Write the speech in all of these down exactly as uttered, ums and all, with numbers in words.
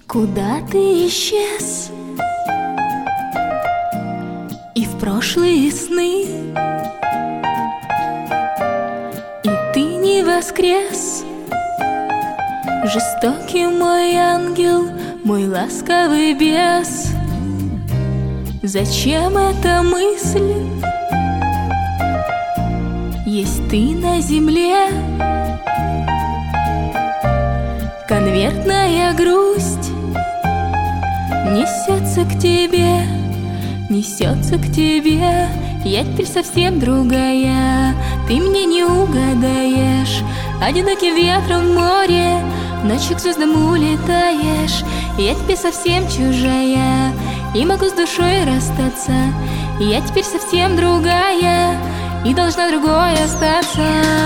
Куда ты исчез? И в прошлые сны, и ты не воскрес. Жестокий мой ангел, мой ласковый бес. Зачем эта мысль? Есть ты на земле. Конвертная грусть несется к тебе, несется к тебе. Я теперь совсем другая, ты мне не угадаешь. Одиноким ветром в море ночью к звездам улетаешь. Я теперь совсем чужая и могу с душой расстаться. Я теперь совсем другая и должна другой остаться.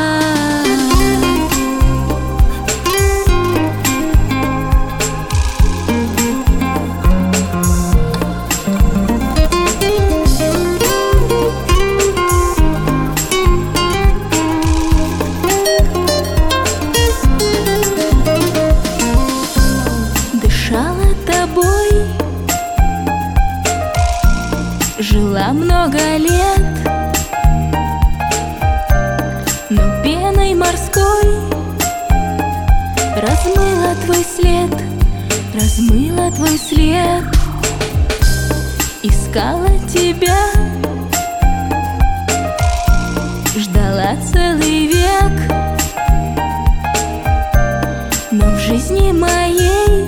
Жила много лет, но пеной морской размыла твой след, размыла твой след. Искала тебя, ждала целый век, но в жизни моей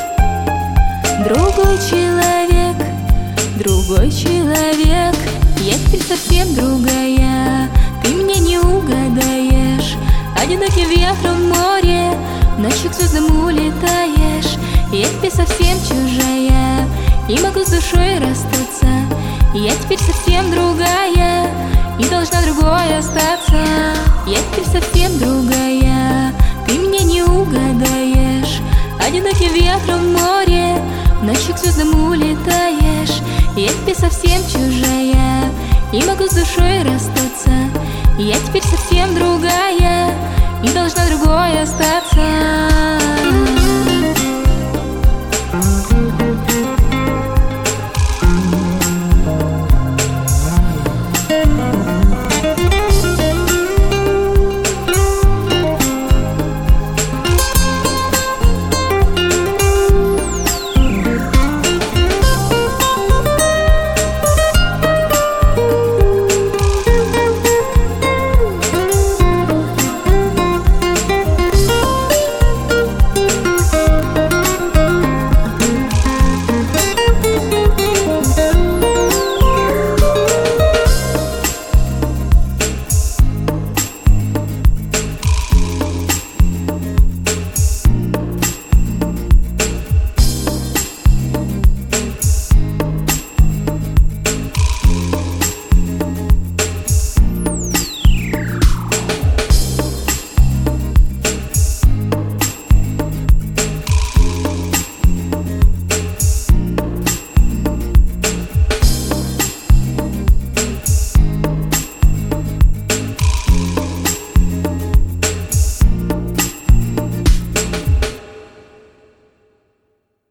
другой человек, другой человек. Я теперь совсем другая, ты мне не угадаешь. Одиноким ветром в море ночью к звездам улетаешь. Я теперь совсем чужая и могу с душой расстаться. Я теперь совсем другая и должна другой остаться. Я теперь совсем другая, ты мне не угадаешь. Одиноким ветром в море ночью к звездам улетаешь. Я теперь совсем чужая и могу с душой расстаться. Я теперь совсем другая.